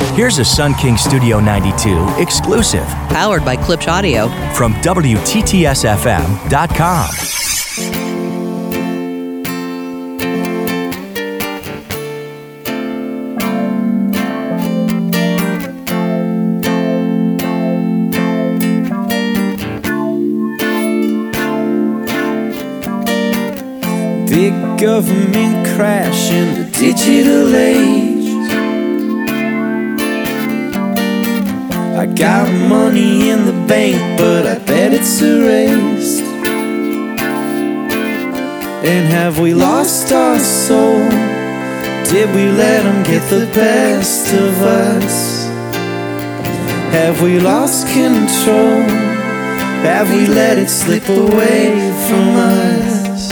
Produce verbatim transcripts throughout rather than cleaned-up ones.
Here's a Sun King Studio ninety-two exclusive Powered by Klipsch Audio. from W T T S F M dot com. Big government crash in the digital age. I got money in the bank, but I bet it's erased. And have we lost our soul? Did we let them get the best of us? Have we lost control? Have we let it slip away from us?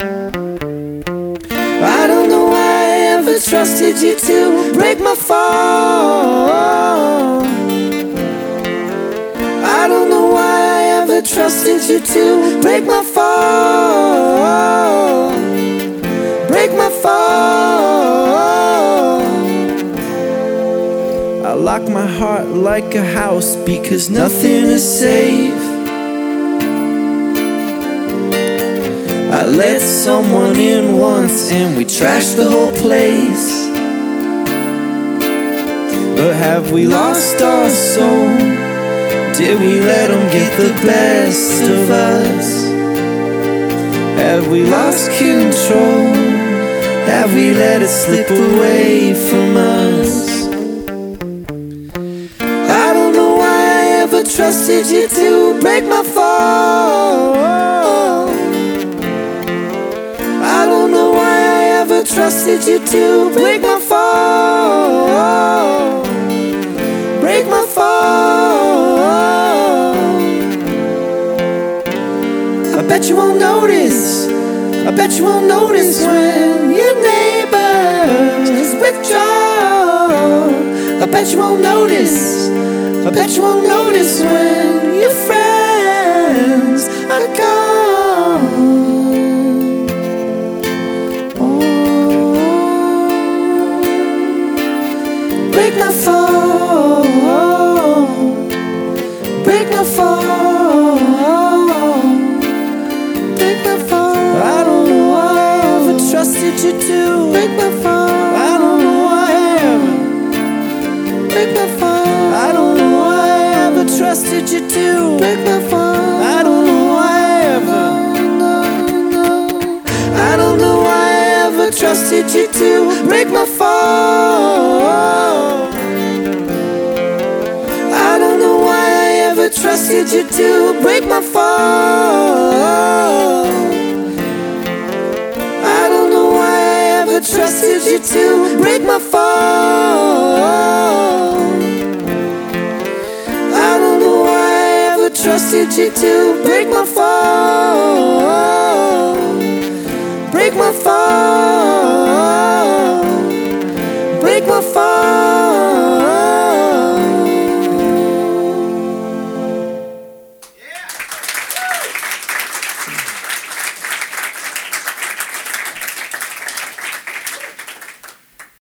I don't know why I ever trusted you to break my fall. I don't know why I ever trusted you to break my fall. Break my fall. I lock my heart like a house because nothing is safe. I let someone in once and we trashed the whole place. But have we lost our soul? Did we let them get the best of us? Have we lost control? Have we let it slip away from us? I don't know why I ever trusted you to break my fall. I don't know why I ever trusted you to break my fall. Break my fall. I bet you won't notice. I bet you won't notice when your neighbors withdraw. I bet you won't notice. I bet you won't notice when your friends are gone. Break my fall, break my fall, break my fall. I don't know why I ever trusted you to break my fall. I don't know why I ever break my fall. I don't know why I ever trusted you to break my fall. I don't know why I ever, no, no. I don't know why I ever trusted you to break my fall. I don't know why I ever trusted you to break my fall. I don't know why I ever trusted you to break my fall. I don't know why I ever trusted you to break my fall. Break my fall.